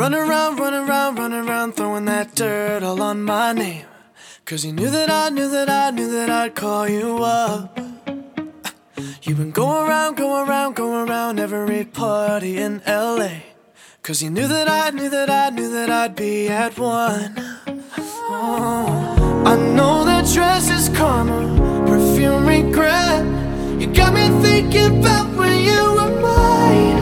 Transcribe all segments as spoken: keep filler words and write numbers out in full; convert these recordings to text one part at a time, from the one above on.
running around, running around, running around, throwing that dirt all on my name. Cause you knew that I knew that I knew that I'd call you up. You've been going around, going around, going around every party in L A. Cause you knew that I knew that I knew that I'd be at one. Oh, I know that dress is karma, perfume regret. You got me thinking about when you were mine.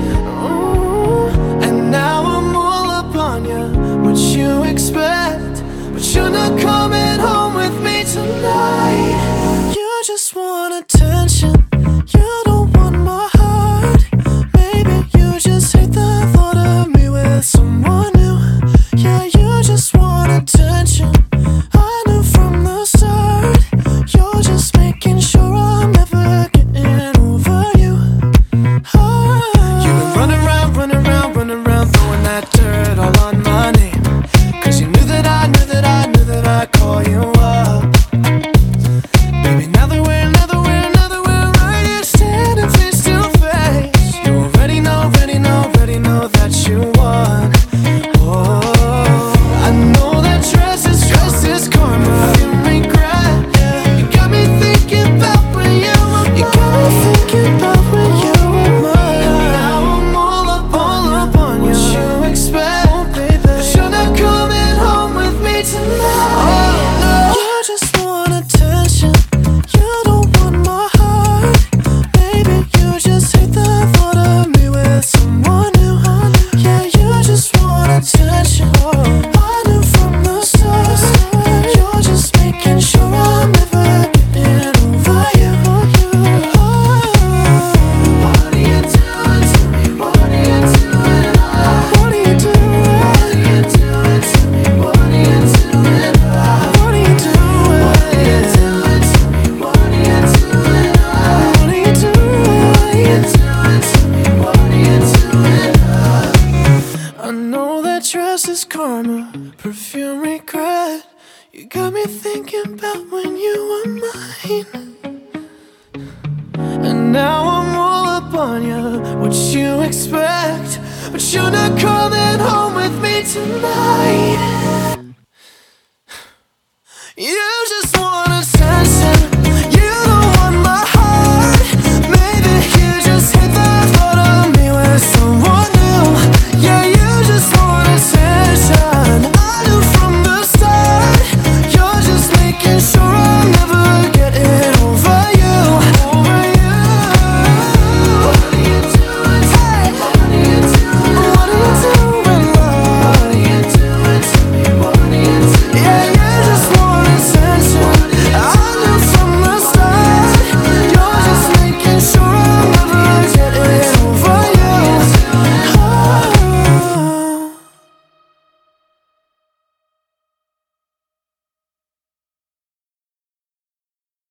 Oh, and now I'm all up on you, what you expect. But you're not coming home with me tonight. You just want attention, you don't want my heart. Maybe you just hate the thought of me with someone new. Yeah, you just want attention, I knew from the start. You're just making sure I'm never getting over you. Oh. You've been running around, running around, running around, throwing that dirt all on my name. Cause you knew that I knew that I knew that I'd call you up. Baby, now that we're, now that we're, now that we're right here standing face to face, you already know, already know, already know that you won. Oh, I know that dress is, dress is karma, you regret. Yeah. You got me thinking about when you were mine. You got me thinking about when you were mine. Now I'm all up, all up on you. What you expect, oh, baby? But you're not coming home with me tonight. Oh, no. You just want attention, you don't want my heart. Baby, you just hate the thought of me with someone new. Yeah, you just want attention, I knew from the start. You're just making sure I'm never getting over you. Oh. What are you doing to me? What are you doing? What are you doing? What are you doing to me? What are you doing? What are you doing? What are you doing to me? What are you doing? What are you doing? What are you doing to me? What are you doing? I know that dress is karma, perfume regret. You got me thinking about when you were mine. And now I'm all up on you, what you expect. But you're not coming home with me tonight. You just want attention, you don't want my heart. Maybe you just hate the thought of me with someone new. Yeah, you just want attention, I knew from the start. You're just making sure